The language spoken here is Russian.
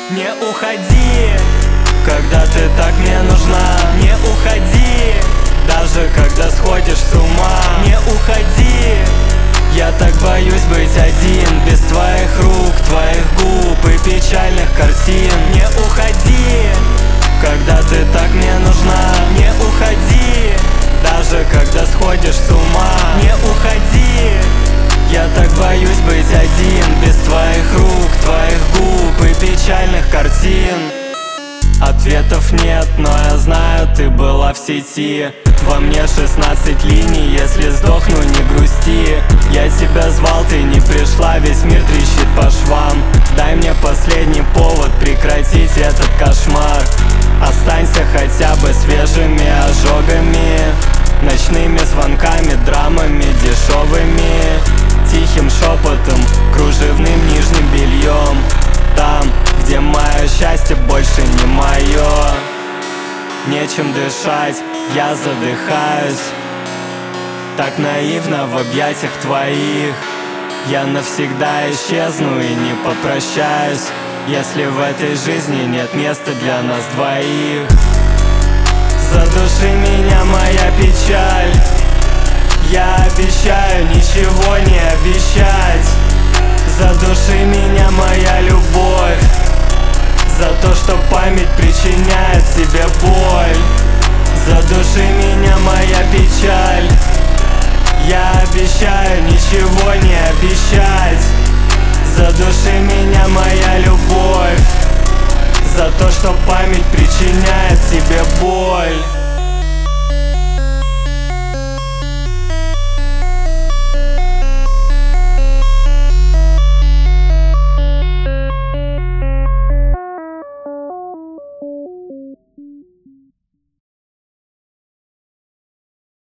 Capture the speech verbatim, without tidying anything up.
Не уходи, когда ты так мне нужна. Не уходи, даже когда сходишь с ума. Не уходи, я так боюсь быть один, без твоих рук, твоих губ и печальных картин. Не уходи, когда ты так мне нужна. Не уходи, даже когда сходишь с ума. Не уходи, я так боюсь быть один, без твоих рук, твоих губ и печальных картин. Ответов нет, но я знаю, ты была в сети. Во мне шестнадцать линий, если сдохну, не грусти. Я тебя звал, ты не пришла, весь мир трещит по швам. Дай мне последний повод прекратить этот кошмар. Останься хотя бы свежими ожогами, ночными звонками, драмами дешевыми, тихим шепотом, кружевным нижним бельем. Там, где мое счастье больше не мое. Нечем дышать, я задыхаюсь. Так наивно в объятиях твоих. Я навсегда исчезну и не попрощаюсь, если в этой жизни нет места для нас двоих. Задуши меня, моя печаль. Я обещаю ничего не обещать. Задуши меня, моя любовь, за то, что память причиняет тебе боль. Задуши меня, моя печаль. Я обещаю ничего не обещать. Задуши меня, моя любовь, за то, что память причиняет тебе боль.